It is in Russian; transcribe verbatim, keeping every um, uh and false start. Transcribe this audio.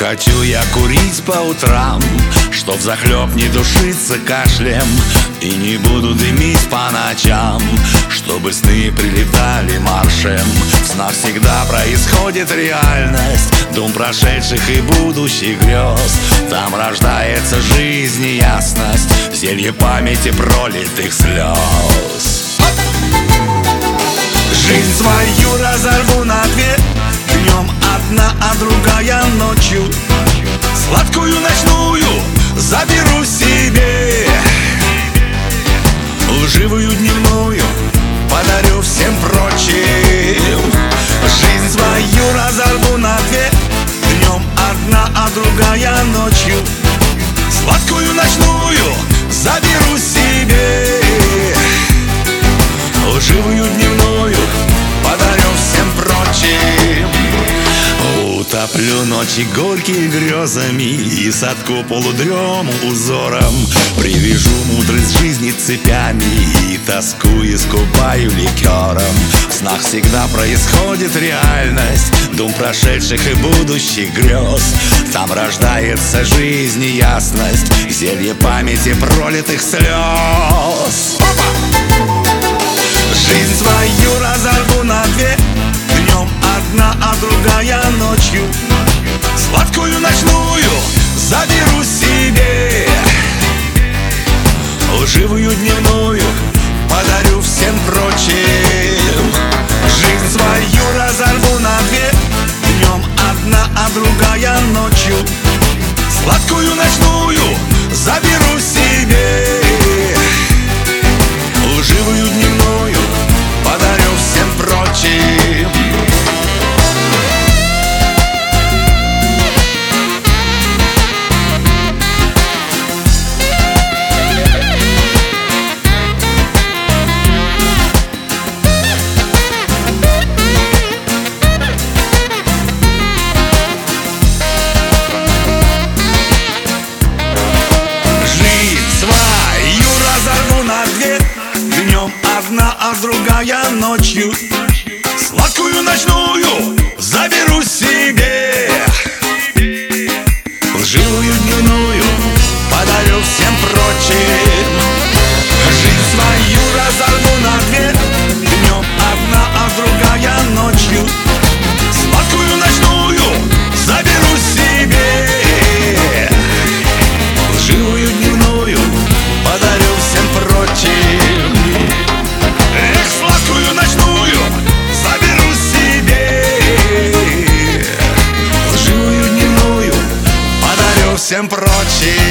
Хочу я курить по утрам, чтоб взахлеб не душиться кашлем, и не буду дымить по ночам, чтобы сны прилетали маршем. В снах всегда происходит реальность, дом прошедших и будущих грез. Там рождается жизнь и ясность, зелье памяти пролитых слез. Жизнь свою разорву на две, днем одна, а другая ночью. Сладкую ночную заберу себе, лживую дневную подарю всем прочим. Жизнь свою разорву на две, днем одна, а другая ночью. Сладкую ночную заберу себе, лживую дневную подарю всем прочим. Утоплю ночи горькие грезами и сотку полудрему узором. Привяжу мудрость жизни цепями и тоску искупаю ликером. В снах всегда происходит реальность, дом прошедших и будущих грез. Там рождается жизнь и ясность, зелье памяти пролитых слез. Жизнь свою разорву на две, днем одна, а другая ночью. Сладкую ночную заберу себе, лживую дневную подарю всем прочим. Жизнь свою разорву на две, днем одна, а другая ночью. Сладкую ночную заберу себе, лживую дневную подарю всем прочим. Одна, а другая ночью. Сладкую ночную заберу себе, лживую дневную подарю всем прочим. Жизнь свою разорву на две, днем одна, а другая ночью. Сладкую ночную заберу себе, лживую дневную подарю всем прочим. Эх, сладкую ночную заберу себе, лживую дневную подарю всем прочим.